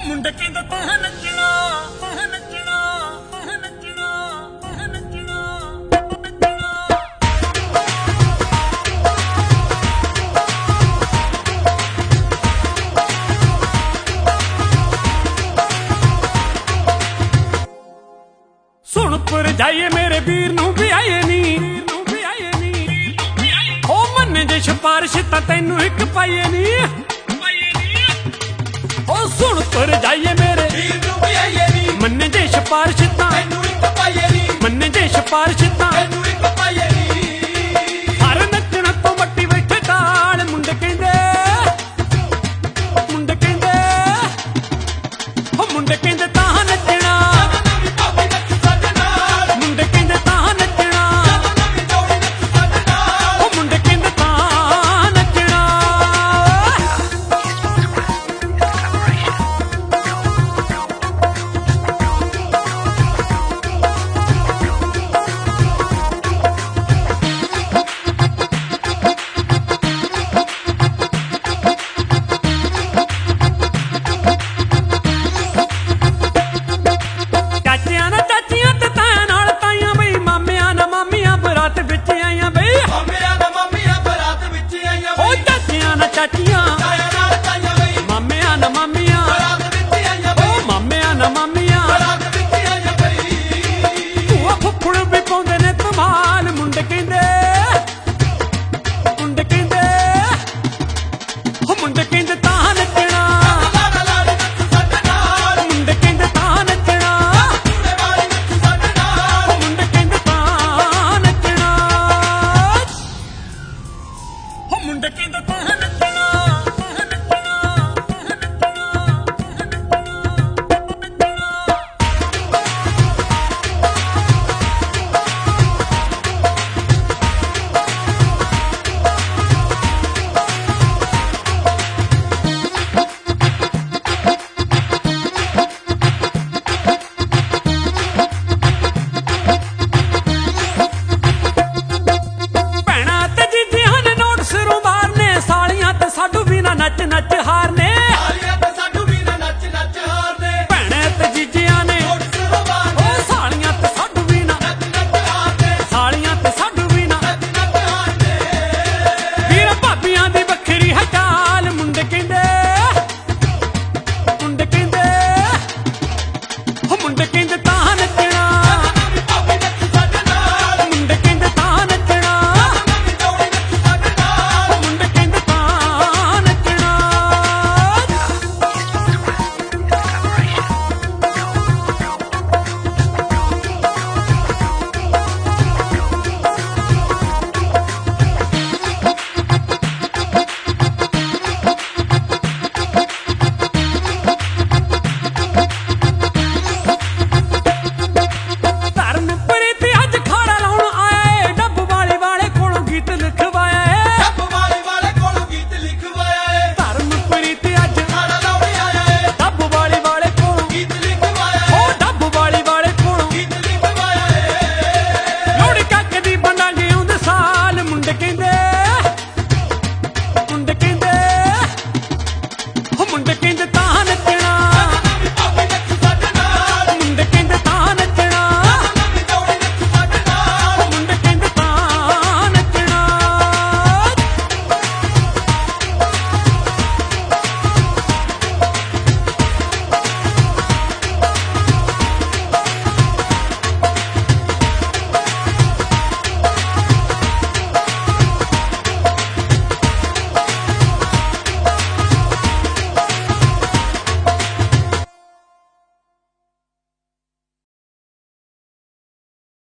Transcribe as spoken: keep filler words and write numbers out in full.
ਮੁੰਡੇ ਕਹਿੰਦੇ ਤੂੰ ਨੱਚਣਾ ਤੂੰ ਨੱਚਣਾ ਤੂੰ ਨੱਚਣਾ ਤੂੰ ਨੱਚਣਾ ਸੁਣ ਪਰ ਜਾਈਏ ਮੇਰੇ ਵੀਰ ਨੂੰ ਵੀ ਆਏ ਨੀ ਵੀ ਆਏ ਨੀ ਹੋ ਮੰਨੇ ਜੇ ਸਿਫਾਰਿਸ਼ ਤਾਂ ਤੈਨੂੰ ਇੱਕ ਪਾਈਏ ਨੀ ਉਹ ਸੁਣ ਪਰ ਜਾਈਏ ਮੇਰੇ ਵੀਰ ਨੂੰ ਵੀ ਆਈਏ ਨੀ ਮੰਨੇ ਜੇ ਸਿਫਾਰਿਸ਼ ਤਾਂ ਤੈਨੂੰ ਇੱਕ ਪਾਈਏ ਨੀ ਮੰਨੇ ਜੇ ਸਿਫਾਰਿਸ਼ ਤਾਂ ਤੈਨੂੰ ਇੱਕ ਪਾਈਏ ਨੀ ਹਰ ਨੱਚਣਾ ਤੋਂ ਮੱਟੀ ਬੈਠੇ ਤਾਲ ਮੁੰਡੇ ਕਹਿੰਦੇ ਮੁੰਡੇ ਕਹਿੰਦੇ ਉਹ ਮੁੰਡੇ ਕਹਿੰਦੇ ਤਾਂ ਨੱਚਣਾ ਚਾਚੀਆਂ